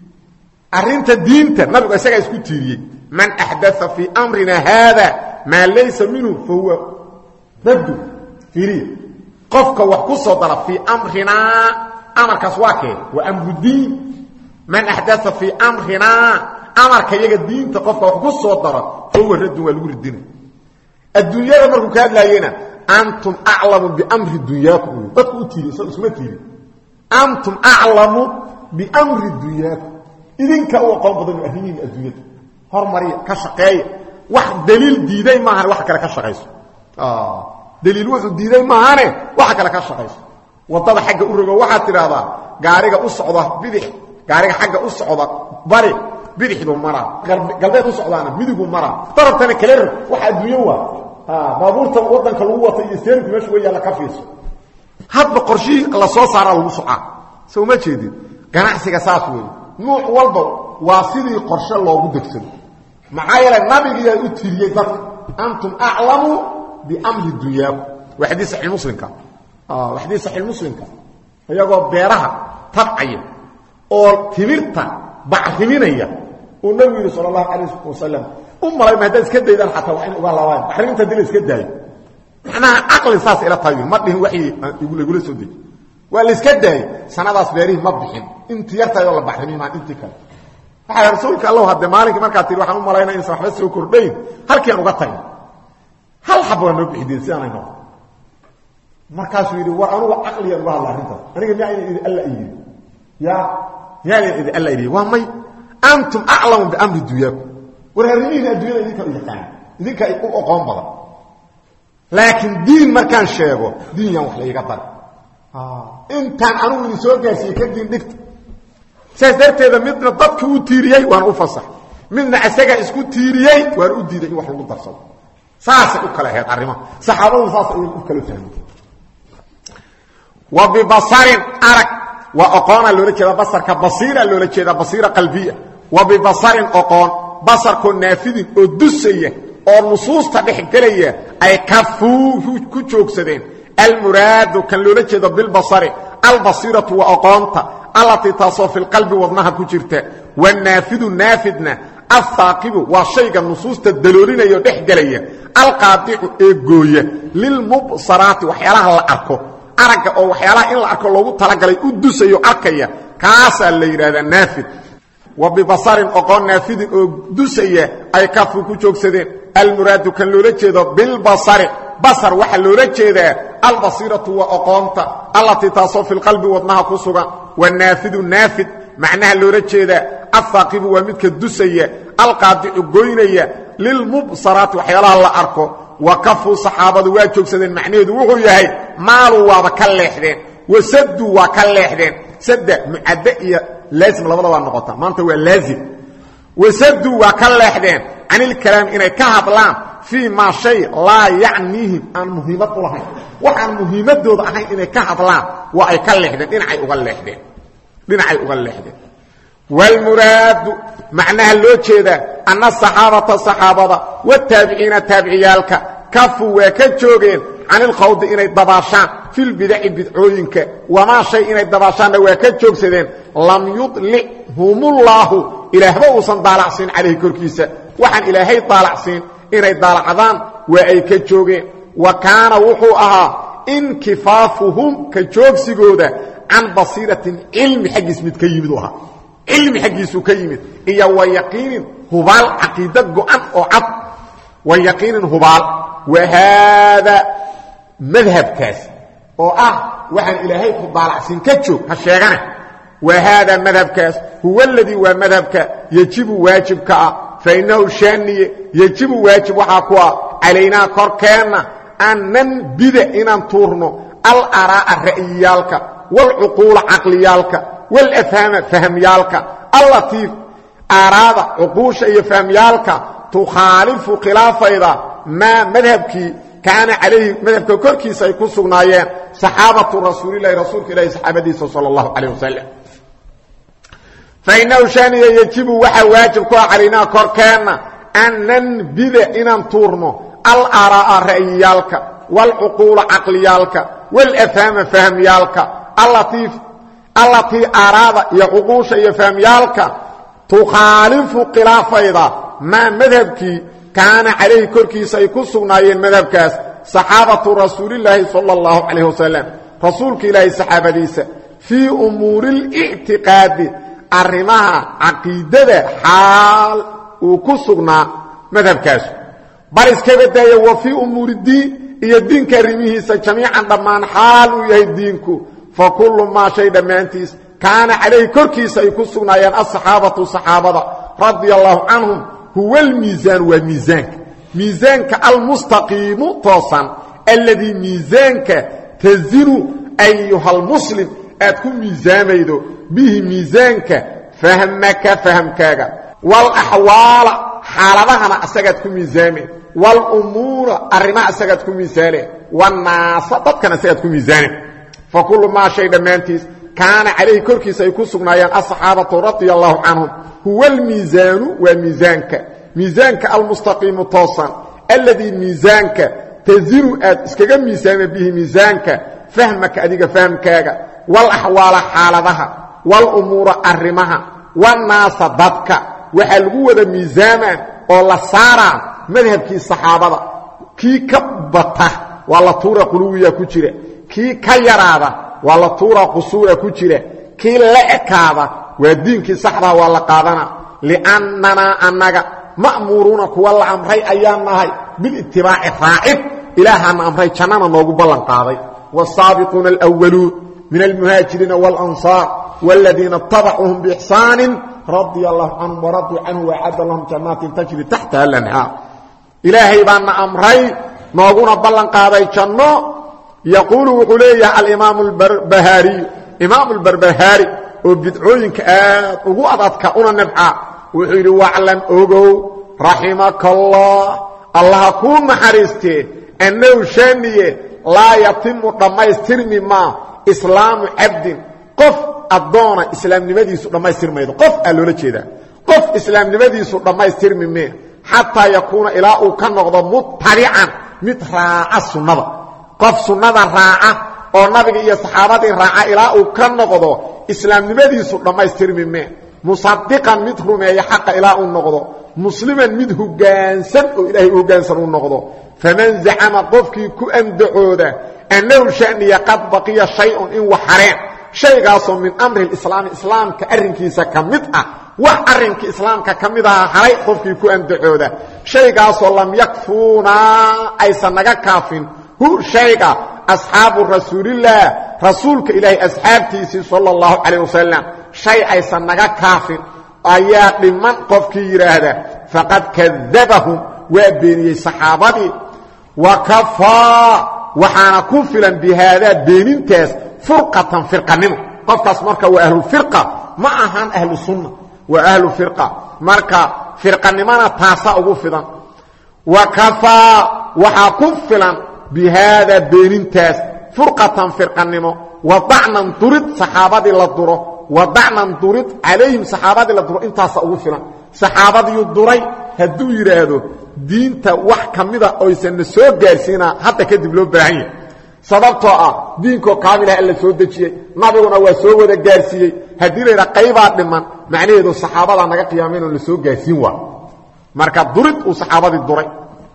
arinta diinta nabiga isaga isku tiiriyay man ahdatha fi amrina hada ma laysa minhu fa huwa ضد فيري قفك وحكسو ضرب في أمرنا أمرك سواكي وأمر الدين من أحدث في أمرنا أمرك يجي الدين تقفك وحكسو ضرب هو الرد والور الدين الدنيا أمركم كاد لاينا أنتم أعلم بأمر الدنياكم بتقول تيري اسمه تيري أنتم أعلم بأمر الدنياكم إذن كأو قوم بدون أهلين الدنيا هر مريء كشقاية واحد دليل ديدي ما هر واحد كلا كشقاية دليل وحو ديداي ماهانه waxa kala ka shaqeyso wadada xagga u rogo waxa tiraada gaariga u socda bidix gaariga xagga u socda bari bidixdu mara galbeed u socdaana midigu mara tarabtana kale waxa adduunyo waa baabuurta wadanka lagu wato iyo steering meesha way la ka fiirso hadba qorshi la soo saara lagu socaa soo ma jeedin ganacsiga saas weey nooc walba waa sidii qorshe loogu degsado maxaa nabiga u tiriyay dad antum a'lamu بأمر الدنيا وحديث صحيح مسلم كان وحديث صحيح مسلم كان يقول بيرها تبعية أو تمرتا بعثمينية والنبي صلى الله عليه وسلم الله ما هداز كده إذا حتى وحين أقول الله وين أحرم تدلس كده احنا عقل إنساس إلى طيب ما به وحي يقول سودي واللي كده سنة أصبريه ما بحين انت يرتا يلا بعثمين ما انت كان يا رسولك الله هذا مالك ما كاتير وحنا ملاينا إنسان بس وكردين هل كانوا قطعين هل حبوا نبحدين سيانا ينوض مركاسو يدي وعنو عقلي يدوها الله رنطة أنا قم يعني إذا ألا إيدي يعني إذا ألا إيدي وامي antum a'lamu bi amri dunyakum wararimiina adduunyada idinka u yaqaan idinka ay u aqoon badan laakiin diin markaan sheego diinyan wax la iga dar intaan anigu idin soo gaarsiiyey ka diin dhigta saas darteeda midna dadka u tiiriyey waan u fasax midna asaga isku tiiriyey waan u diiday in wax lagu darsado saas u kala heed arrimo saxaabadu saas ay u kala fahmeen wa bi basarin arag wa aqoona loola jeeda basarka basiira loola jeeda basiira qalbiya wa bi basarin aqoon basarku naafidin oo dusaya oo nusuusta dhexgalaya ay kafuu ku joogsadeen المراد كان لولا جيدا بالبصر البصيرة وأقامتا التي تصو في القلب وضنها كجرتا والنافذ نافذنا الثاقب وشيء النصوص تدلولين يدح جليا القاطع إيقوية للمبصرات وحيالها الأركو أرك أو وحيالها إن الأركو لو تلقى يؤدس يؤركيا كاسا اللي هذا النافذ وببصر أقام نافذ أدسيا أي كفو كجوكسدين المراد كان لولا جيدا بالبصر بصر waxa loola jeedaa albasiratu wa aqamta allati taasoo fi qalbi wadnaha ku sugan wanaafidu naafid macnaha loola jeedaa afaqib wa midka dusaya alqaadi'u goynaya lil mubsarat waxyaalaha la arko wa kafu saxaabadu waa joogsadeen macnaheedu wuxuu yahay maalu waa ka leexdeen wasaddu waa ka leexdeen sadda muadda iyo laazim labadaba noqota maanta waa laazim wasaddu waa ka leexdeen anil kalaam inay ka hadlaan في ما شيء لا يعنيهم أن مهمة لهم وعن مهمة دود أهين إنه كهضلان وأي كاللحدين دينعي أغلحدين والمراد معناها اللوتشي أن الصحابة والتابعين التابعيالك كفوا وكجوغين عن الخوض إنه الضباشان في البدع بدعوينك وما شيء إنه الضباشان وكجوغ سيدين لم يطلعهم الله إله بوصا طالعسين عليه كركيسة وحن إلهي طالعسين inay daalacadaan waa ay ka joogeen wa kaana wuxuu ahaa inkifaafuhum ka joogsigooda can basiiratin cilmi xaggiis mid ka yimid u ahaa cilmi xaggiisu ka yimid iyo wa yaqiinin hubaal caqiida go'an oo cad wa yaqiinin hubaal wa haada madhabkaas oo ah waxaan ilaahay ku daalacsin ka joog ha sheegana wa haada madhabkaas huwa alladii waa madhabka yajibu waajibka ah فإنه شانية يجب واجب وحاكوا علينا كوركينا أن ننبذ إن تورنو الأراء الرئيالك والعقول عقليالك والأفهام فهميالك اللطيف أراد عقوش أي فهميالك تخالف خلاف إذا ما مذهبك كان عليه مذهبك كوركي سيكون سغنايان صحابة رسول الله رسولك الله صحابة صلى الله عليه وسلم فإنه شانية يجب واجب علينا كوركانا أن ننبذ إن تورنو الآراء الرئيالك والعقول عقليالك والأفهام فهميالك التي أراد يقوش يفهميالك تخالف خلاف إذا ما مذهبك كان عليه كوركي سيكون سغنايين مذهبكاس صحابة رسول الله صلى الله عليه وسلم رسولك إلهي صحابة ديسة في أمور الاعتقاد arrimaha aqeedada xaal uu ku sugnaa madhabkaas bal iska badaya wa fi umuridiin iyo diinka rimihiisa jamiican dhamaan xaal uu yahay diinku fa kullu ma shay dhamaantiis kaana calayhi korkiisa ay ku sugnaayeen asxaabatu saxaabada radiyallahu anhum huwa almizan wa miizanka almustaqim toosan alladhi miizanka tazinu ayyuha almuslim aad ku miizaamaydo به ميزانك فهمك فهمكاga والأحوال حالدهنا أساقات كو ميزانه والأمور أرماء أساقات كو ميزانه والناس ضدكنا أساقات كو ميزانه فكل ما شيء دمانتيس كان عليه كركي سيكون سقنايان الصحابة رضي الله عنهم هو الميزان وميزانك المستقيم توصا الذي ميزانك تزير اسكاقا ميزانه به ميزانك فهمك أديك فهمكاga والأحوال حالدها والأمور أرمها والناس ضدك وحلقوا ذا ميزانا والله صارا مذهب كي الصحابة كي كبطة والله طورة قلوية كتيرة كي كيرادا والله طورة قصورة كتيرة كي لأكادا والدين كي صحبة والله قادنا لأننا أنك مأمورون كوالله أمري أيامنا بالاتباع الرائب إلهنا أمري كنانا نوقب الله قاضي والسابقون الأولون من المهاجرين والأنصار والذين اتبعوهم بإحسان رضي الله عنهم ورضوا عنه وأعد لهم جنات تجري تحتها الأنهار إلهي بان أمري نوغونا بلن قاضي جنة يقول وقليه الإمام البربهاري إمام البربهاري وبدعوينك وقعدتك أنا نبعا وحيري وعلم أقو رحمك الله كون محارسته أنه شانيه لا يتم دمايسترمي ما إسلام عبد قف الدونة إسلام نمديسو دمايسترمي قف قالوا لكذا قف إسلام نمديسو دمايسترمي ما حتى يكون إلاء كان نقضى مطلعا متراعى السنة قف سنة راعى ونبي إيا صحابة راعى إلاء كان نقضى إسلام نمديسو دمايسترمي ما مصدقا مترمي يحق إلاء النقضى مسلما مده جانسا وإلهي جانسا النقضى فمن زعم قفكي كأن دعوده أنه شأني قد بقي شيء إن وحرام شيء قاصر من أمر الإسلام كأرنكي سكمتها وأرنكي إسلام ككمتها حري قفكي كأن دعوده شيء قاصر لم يكفونا أي سنغا كافٍ هو شيء أصحاب الرسول الله رسولك إلهي أصحابتي صلى الله عليه وسلم شيء أي سنغا كافٍ أيات لمن قفكي يراده فقد كذبهم وبيني صحابتي وكفى وحانا كفلا بهذا بينينتاس فرقة نمو قفكاس مركا وأهل الفرقة معهن أهل السنة وأهل الفرقة مركا فرقة نمانا تاسا أغفضا وكفى وحا كفلا بهذا بينينتاس فرقة نمو وضعنا طرد صحابتي للدره وضعنا طرد عليهم صحابتي للدره انتاس أغفلا صحابتي الدري هدو يرادو diinta wax kamida oysan soo gaarsiina hadda kadib loo baahan yahay sababtoo ah diinko kaamil ah la soo dajiyay nabiguna waa soo wada gaarsiiyay hadii leeyahay qayba dhiman macnaheedu saxaabada naga qiyaameen oo la soo gaarsiin waa marka durid uu saxaabadii duray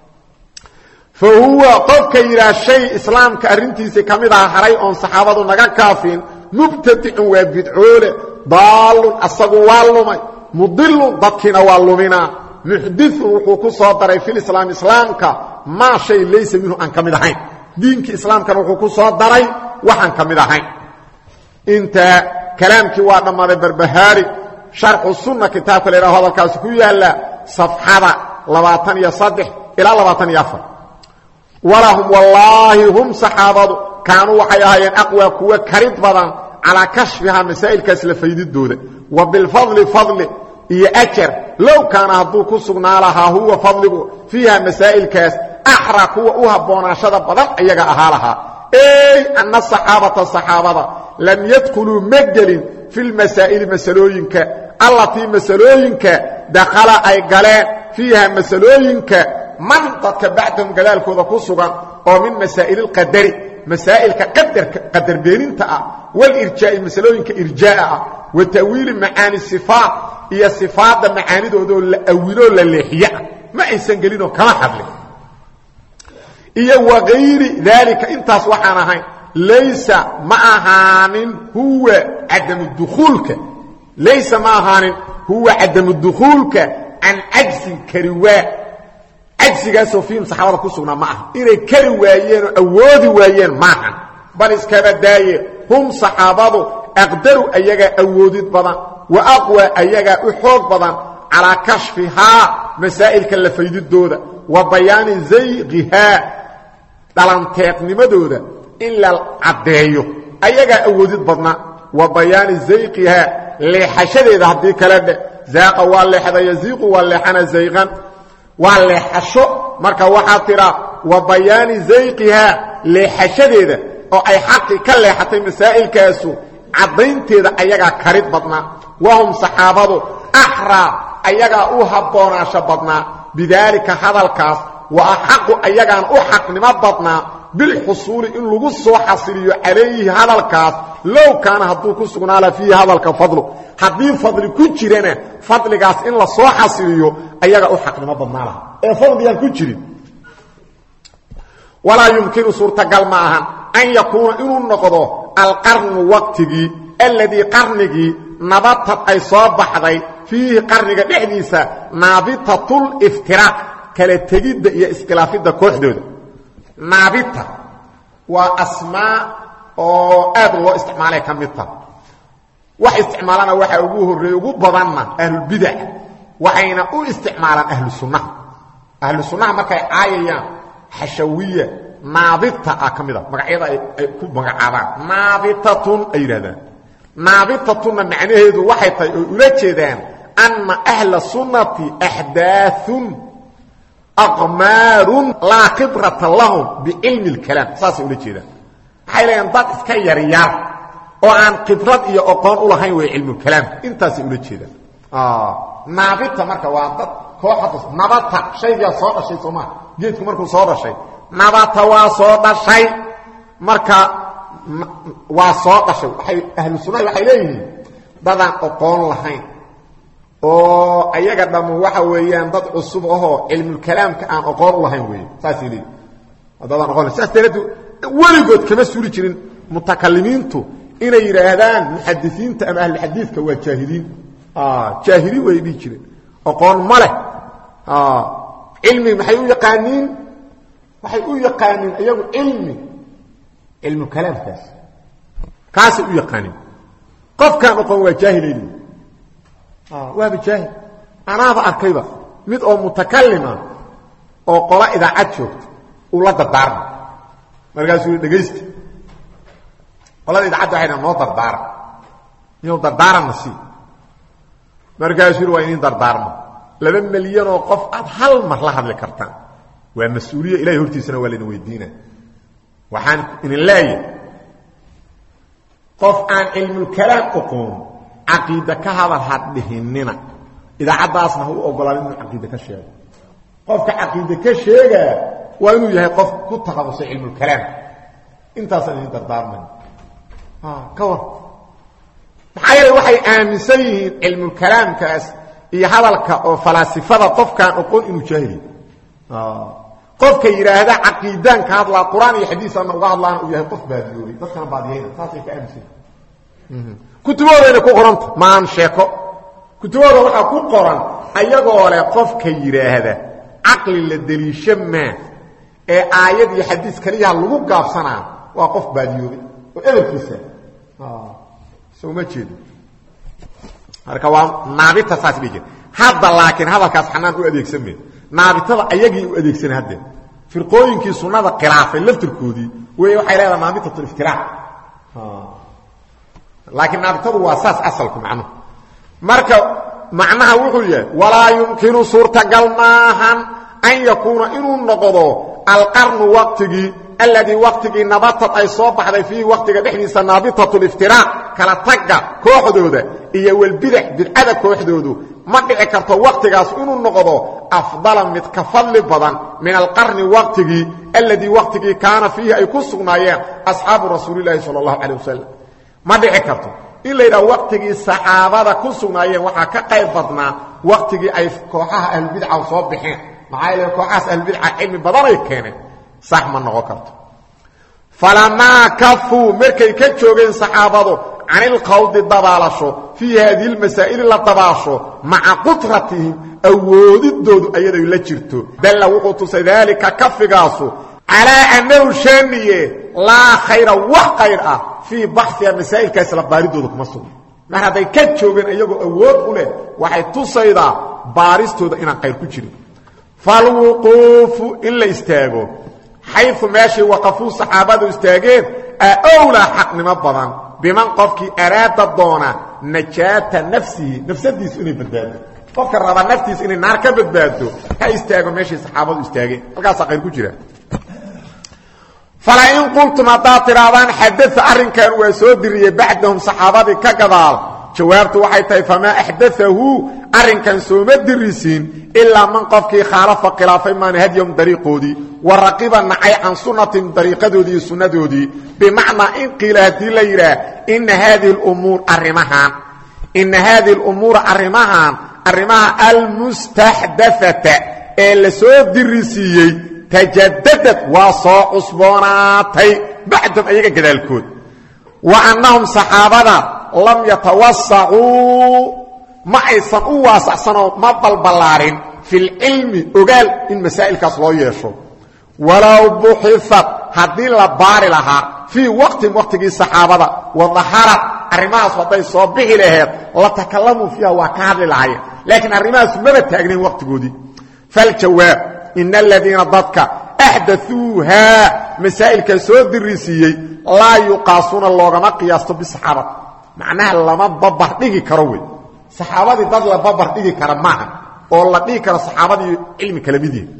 fa huwa qofka ila shay islaamka arintiisa kamida haray oo saxaabadu naga kaafin mubtadi'un wa bid'ule daalun asagu waalumay mudillu dadkina waalumina محدث وحكو صادري في الإسلام إسلامك ما شيء ليس منه أن كمدهين دينك إسلام كان وحكو صادري وحن كمدهين انت كلامك وانا ماذا بربهاري شرح السنة كتابك لإله هذا الكاسكوية لا صفحة لباتن يصدح إلى لباتن يفر ولهم والله هم صحابة كانوا وحياهين أقوى قوة كريد بضان على كشفها مسائل كاسل فيد الدودة وبالفضل فضل iyo ajar law kana hadu ku sugnaalaha huwa fadligu fiha masaa'il kaas ahra kuwa u haboonashada badan ayaga ahaalaha anna sahabada lam yadkhulu majalin fil masaa'il masalooyinka allati masalooyinka dakhala ay galeen fiha masalooyinka man dadka bacdum galaalkooda ku sugan oo min masaa'il qadari masaa'ilka qadar beeninta ah wal irjaa'i masalooyinka irjaa'a wa ta'wiil macaani sifaat iyo sifaada macaanidooda la awilo la leexiya ma aysan gelino kala hadle iyo waqayri dalika intaas waxaan ahayn laysa ma ahaanin huwa adam dukhulka laysa ma ahaanin huwa adam dukhulka an ajsi kariwa ajsiga sofiim saxaabada ku sugnaa ma aha inay kari waayeen oo awoodi waayeen ma aha bal iska badaaye hum saxaabadu aqdaru ayaga awoodid badan وأقوى أيها أحوق بضان على كشفها مسائل كاللفيد الدودة وبيان زيغها دلانتاق نمدودة إلا العدايو أيها أودد بضنا وبيان زيغها لحشد إذا هدي كلام زاق واللحظة يزيق واللحنا زيغا واللحشو مركا وحاطرة وبيان زيغها لحشد إذا أو أي حقي كاللي حتى مسائل كاسو عدينتيدا أيها كاريد بضنا وهم صحابته أحرى أيها أوهبونا شبضنا بذلك هذا الكاس وأحق أيها أحق نمضبنا بالحصول إن لغصوا حصري عليه هذا الكاس لو كان هدوك سقنا فيه هذا الكفضل حدين فضل كتشرين فضل كاس إن لصوا حصري أيها أحق نمضبنا لها فضل ديال كتشرين ولا يمكن صورة قال معها أن يكون إنه النقضة القرن وقتي الذي قرنه نبطت أي صواب بحضي فيه قرنك دحديسة نابطة الافتراق كلا تجد يا اسكلافيد دا كوحدود نابطة وأسماء أو أدل الله استعمالها كمطة wax isticmaalana waxa ugu horeey ugu badanna ahlul bid'ah waxayna u isticmaalaan ahlus sunnah markay caayayaan xashawiya naabita kamida magacyada ay ku magacaabaan naabitatun ay yiraahdaan naabitatuna macnaheedu waxay tahay oo ula jeedaan anna ahla sunnati ahdaathun aqmarun la khibrata lahum biilmi alkalam saas ula jeedaan waxay dad iska yaryar oo aan khibrad iyo aqoon u lahayn way ilmu kalam intaas ula jeedaan naabita marka waa dad kooxda nabata shayga soo dhashay Soomaa geedku markuu soo dhashay nabata waa soo dhashay marka waa soo dhashay waxay ahlu sunnah waxay leeyihiin dadaan aqoon lahayn oo ayaga dhamu waxa weeyaan dad cusub oo ilmu kalaamka aan aqoon u lahayn weey saas ilay dadaan aqoon saas teedu waligood kama suuri jirin mutakallimiintu inay yiraahdaan muhaddisiinta ama ahli hadiiska waa jaahiliin jaahili way dhigi jireen aqoon ma leh ilmi maxay u yaqaaniin waxay u yaqaaniin ayagu ilmu kalaamkaas kaas u yaqaaniin qofkan aqoon waa jaahiliin waa jaahil anaaba arkayba mid oo mutakallima oo qola idaacad joogto uu la dardaarmo markaas uu dhageysto qolada idaacad waxayna noo dardaarmo inuu dardaarmo si markaas uu waa in dardaarmo 2 milyan oo qof aad hal mar la hadli kartaan waa mas'uuliyad ilaahay hortiisana waa la weydiinaa waxaan in leeyahay qof aan ilmu kalaam aqoon aqeeda ka hadal hadhiinina idaacadaasna uu ogolaan inuu aqeeda ka sheego qofka aqeeda ka sheega waa inuu yahay qof ku taqasusay ilmu kalaam intaas aan dardaarman kawar maxay waxay aaminsan yihiin ilmu kalaamkaas iyo hadalka oo falaasifada qofkan aqoon inuu jaahili qofka yiraahda aqeedan ka hadla quraan iyo xadiis ama uga hadlaan uu yahay qof baadiyay dadkana baadiyayna taasay ka aaminsan kutubooda ku qoran maan sheeko kutubooda waxa ku qoran ayagoo leh qofka yiraahda aqli la daliishama ee aayad iyo xadiis kaliya lagu gaabsanaa waa qof baadiyay oo eberkiisa soo ma jeedo marka waa naabita saas dhigay hadda laakiin hadalkaas xanaan u adeegsamay naabitada ayagii u adeegsan hadda firqooyinkii sunnada khilaafay laftirkoodii way waxay leedahay naabitatul iftiraac laakiin naabitadu waa saas asalku macnuhu marka macnaha wuxuu yahay walaa yumkinu suurtagal maahan an yakuuna inuu noqdo alqarnu waqtigii alladii waqtigii nabatat ay soo baxday fii waqtiga dhexdiisa naabitatul iftiraac kala tagga kooxdooda iyo walbidac bidcada kooxdoodu ma dhici karto waqtigaas inuu noqdo afdala mid ka fadli badan min alqarni waqtigii alladii waqtigii kaana fiihi ay ku sugnaayeen asxaabu rasuulillaahi sallallahu alayhi wasallam ma dhici karto in la yiraahdo waqtigii saxaabada ku sugnaayeen waxa ka qayb badnaa waqtigii ay kooxaha ahlul bidca soo bixeen maxay leeyahay kooxaha ahlul bidca cilmi badan ay keeneen sax ma noqon karto falama kafu markay ka joogeen saxaabadu anil qawdi dabaalasho fi hadhihi almasaa'il la dabaasho ma'a qudratihim awoodidoodu ayaday la jirto dalla wuxuu tusay dalika kafigaasu ala annahu shaniye la khayra wa khayra fi bahthi masaa'il ka isla baaridoodu kuma soo mar haday ka joogeen ayagoo awood u leh waxay tusaydaa baaristooda inaan khayr ku jirin falwuqufu illa istaago حيث ماشي وقفوا صحابته استاغين اولى حق نما بدن بمن قفكي اراد الدونا نجات نفسه اني بدباد فكر ربا نفسه اني نار كبدبادو ها استاغو ماشي صحابته استاغين halkaas qeyr ku jira فلا ان قلت ما ترادان حدث ارنكان waa soo diriyay بعدهم صحابتي ka gadaal jawaabtu waxay tahay fama ahdathahu arrinkan soo madirisiin illa man qafki khalafa khilaafay man hadiyum dariiqoodi waraqiba na'ay an sunnatin dariiqadoodi sunnadoodi bimaana in qila hadii la yira in hadhihi al-umur arrimahan arrimaha al-mustahdathata la soo dirisiyay tajaddadat wa soo usboonatay ba'da ayaga gadaalkood wa annahum sahabada lam yatawassa'u ma aysan u waasacsan ma balbalaarin fil ilmi ogaal in masaa'ilkaas loo yeesho walaw buhifat hadii la baari laha fi waqti saxaabada wa dhahara arrimahaas hadday soo bixi lahayd la takallamu fiiha waa ka hadli lahaayeen laakiin arrimahaas maba taagnayn waqtigoodii faljawaab ina aladiina dadka axdathuuha masaa'ilka soo dirisiiyey laa yuqaasuuna loogama qiyaasto bisaxaabada macnaha lama babar dhigi karo wey saxaabadii dad la babar dhigi kara maaha oo la dhigi karo saxaabadii cilmi kala mid yihiin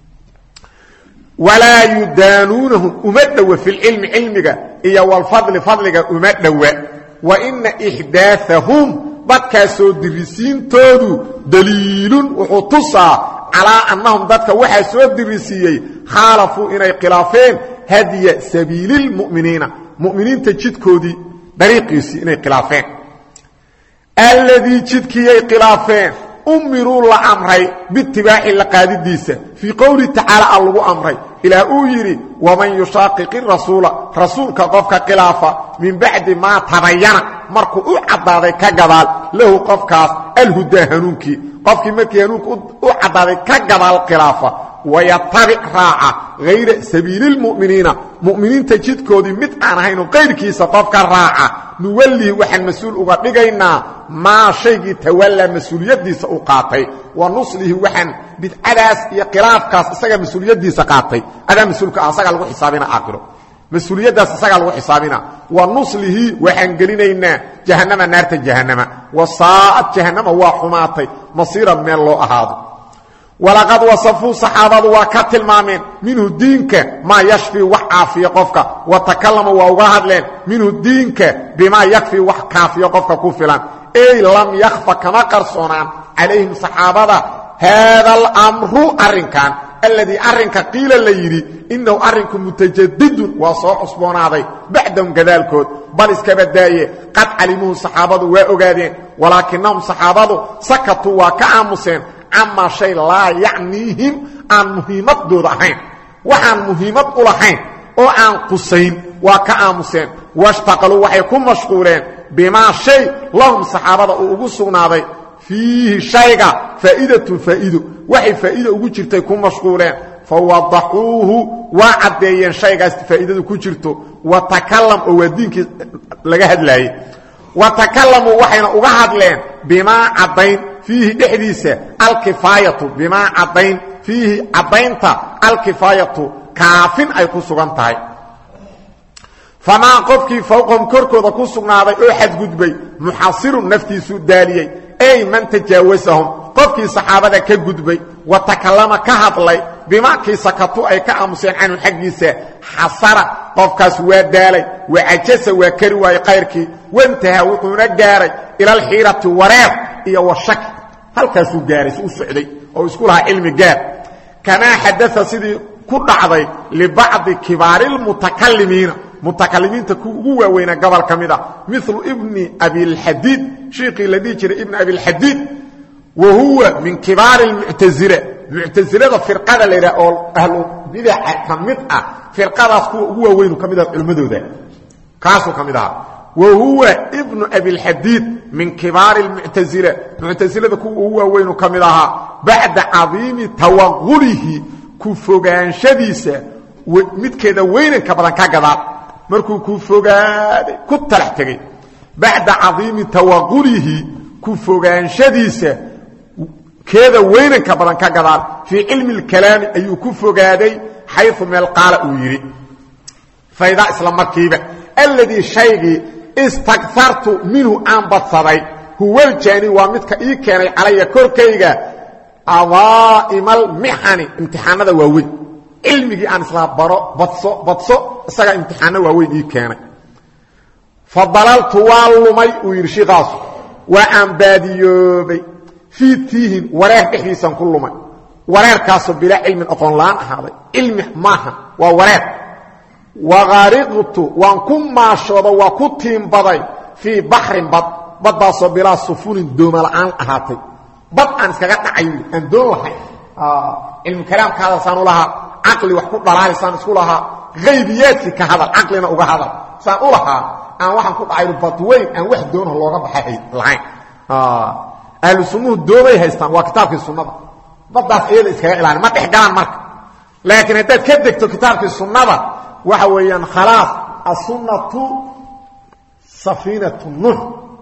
walaa yudaanuunahum uma dhowa fi lcilmi cilmiga iyo walfadli fadliga uma dhowa wa ina ixdaaahum dadkaas soo dirisiintoodu daliilun wuxuu tusaa calaa annahum dadka waxaa soo dirisiiyey khaalafuu inay khilaafeen hadya sabiililmu'miniina mu'miniinta jidkoodii dariiqiisii inay khilaafeen alladii jidkiiyay khilaafeen umiruu la amray biitibaaci la qaadidiisa fii qowlihi tacaala a lagu amray ilaah uu yidhi waman yushaaqiqi rasuula rasuulka qofka khilaafa min bacdi maa tabayana markuu u caddaaday ka gadaal lahu qofkaas alhudaa hanuunkii qofkii markii hanuunka u caddaaday ka gadaal khilaafa wayatabic raaca hayra sabiililmu'miniina mu'miniinta jidkoodii mid aan ahaynoo qayrkiisa qofka raaca nuwallihi waxaan mas-uul uga dhigaynaa maa shaygii tawallaa mas-uuliyaddiisa u qaatay wa nuslihi waxaan bidcadaas iyo khilaafkaas isaga mas-uuliyaddiisa qaatay adaa mas-uulka ah isagaa lagu xisaabina aakhiro mas-uuliyaddaas isagaa lagu xisaabina wa nuslihi waxaan gelinaynaa jahannama naarta jahannama wa saa'ad jahannama waa xumaatay masiiran meel loo ahaado walaqad wasafuu saxaabadu waa ka tilmaameen minhu diinka maa yashfii wax caafiya qofka wa takallama waa uga hadleen minhu diinka bimaa yakfii wax kaafiyo qofka ku filan ey lam yakhfa kama qarsoonaan calayhim saxaabada haada alamru arrinkan alladii arrinka qiila la yidhi innahu arrinku mutajadidun waa soo cusboonaaday bacdahum gadaalkood bal iskaba daaye qad calimuhu saxaabadu waa ogaadeen walaakinahum saxaabadu sakatuu waa ka aamuseen camaa shay laa yacniihim aan muhiimaddooda ahayn waxaan muhiimad u lahayn oo aan qusayn waa ka aamuseen washtaqaluu waxay ku mashquuleen bimaa shay lahum saxaabada uu ugu sugnaaday fiihi shayga faa'idatun faa'ido waxay faa'iida ugu jirtay ku mashquuleen fawadaxuuhu waa caddeeyeen shaygaas faa'iidadu ku jirto wa takallam oo waa diinkii laga hadlaayey wa takallamuu waxayna uga hadleen bimaa caddayn fiihi dhexdiisa alkifaayatu bimaa caddayn fiihi caddaynta alkifaayatu kaafin ay ku sugan tahay famaa qofkii fawqahum korkooda ku sugnaaday oo xadgudbay muxasirun naftiisuu daaliyey ey man tajaawasahum qofkii saxaabada ka gudbay wa takallama ka hadlay bimaakii sakatu ay ka aamuseen canhu xaggiisa xasara qofkaas waa daalay wa cajasa waa kari waayey kayrkii wantaha wuxuuna gaaray ila alxiirati wareer iyo washaki halkaasuu gaaray u socday oo isku lahaa cilmi gaar kamaa xadaa sidii ku dhacday libacdi kibaari lmutakalimiina mutakalimiinta ku ugu waaweynaa gobol ka mid a milu ibni abilxadiid shiikhii la dhihi jiray ibn abilxadiid wa huwa min kibaari lmuctazila muctasilada firqada la yidhaha oo ahlu bidaca ka mid ah firqadaas kuwa ugu waaweynu ka mid ah culimmadooda kaasuu ka mid ahaa wa huwa ibnu abilxadiid min kibaari lmuctazila muctasilada kuwa ugu waaweynu ka mid ahaa bacda cadiimi tawaqulihi ku fogaanshadiisa midkeeda weynanka badan ka gadaal markuu ku fogaaday ku talax tegey bacda cadiimi tawaqulihi ku fogaanshadiisa keeda weynanka badan ka gadaal fii cilmi اlkalaami ayuu ku fogaaday xayu meel qaala uu yidhi faydaa isla markiiba alladii shaygii istakhartu minhu aan badsaday huwa ljaani waa midka ii keenay calaya korkayga adaa'ima almixani imtixaanada waaweyn cilmigii aan isla baro badso isagaa imtixaano waaweyn ii keenay fadalaltu waa lumay uu yidhi shiikaasu waa aan baadiyoobay fii tiihin wareer dhexdiisaan ku lumay wareerkaasoo bilaa cilmin aqoon la'aan ahaaday cilmi maaha waa wareer waqariqtu waan ku maashoodo waa ku tiimbaday fii baxrin baddaasoo bilaa sufunin dooma la'aan ahaatay bad aan iskaga dhacay aan doon lahayn cilmu kalaamkaada saan u lahaa caqli wax ku dhalaali saan isku lahaa haybiyaadkii ka hadal caqlina uga hadal saan u lahaa aan waxaan ku dhacay badweyn aan wax doonaha looga baxay lahayn ahlu sunnuhu doomay haystaan waa kitaabkii sunnada baddaas iyada iskaga ilaali ma dhex galaan marka laakiin haddaad ka degto kitaabkii sunnada waxa weeyaan khalaas asunnatu سفينة النوح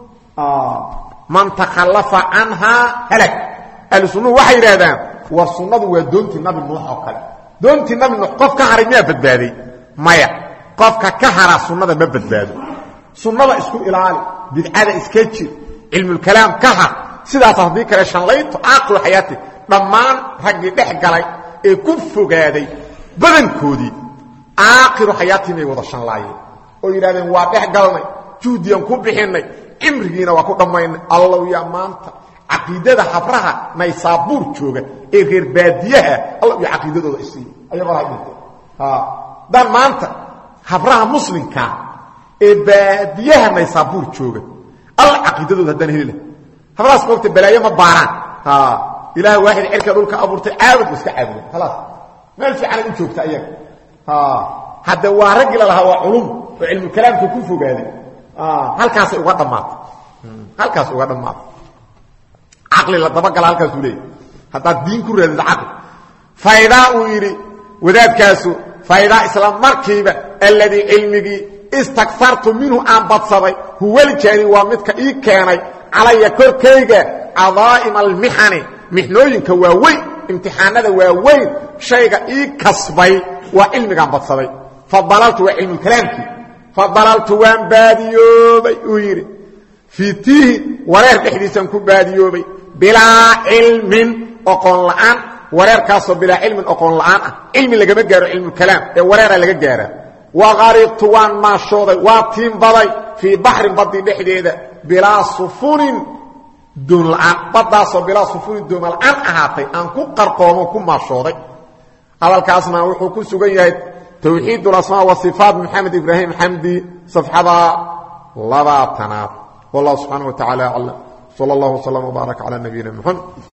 من تخلف عنها هلك السنة وحي رادان والسنة ودونت النبي نوح وقال دونت النبي نوح قف كهر ما بدبادي مايا قف كهر السنة ما بدبادي سنة اسكو إلالي بدعادة اسكتشي علم الكلام كهر سيدا تصديق رشان ليت عقل حياتي ضمان رجل دحقلي كفو قادي بدن كودي آخر حياتي مي وضشان لاي ويرادين واضح قلني جوديان كبحيني عمرقينا وكو دمين الله يا مانتا عقيدة حفرها نيسابور جوغا غير باديها الله يا عقيدة دو اسي ايها الله دان مانتا حفرها مسلم كان باديها نيسابور جوغا الله عقيدة دو هدان هلي خلاص وقت بلايه ما باران اله واحد عرك دولك ابورتي عابد واسك عابد خلاص ما في على انت جوجتا اياك هذا waa rag ila laha waa culum oo cilmi kalaamka ku fogaaday halkaas uga dhamaad aqli la daba gal halkaas uu leeyahay hada diin ku raadid aqli fayda uu yiri wadaadkaasu fayda islaam markiiba alladhi ilmigi istakfartu minhu an badsaday huwa jari wa midka ii keenay علي كركيغا عظائم المحن محنوينك واوين امتحانات واوين شيغا اي كسبي وعلمي كان بدسداي فضللت وعلم كلامك فضللت وان باديوبي ويري في تيه ورير دحديسان كو باديوبي بلا علم اقون لان ورير كاسو بلا علم اقون لان علم لغا غير علم الكلام ورير لغا غير وغرقت وان ما شوداي واتين بداي في بحر بدي دحديده بلا صفون دون الان بداسو بلا صفون دون الان اهاتي ان كو قرقومو كما شوداي اولكاسنا وحو كو سغن يahay توحيد الاسماء والصفات محمد ابراهيم حمدي صفحه لباتنا والله سبحانه وتعالى علم صلى الله وسلم وبارك على نبينا محمد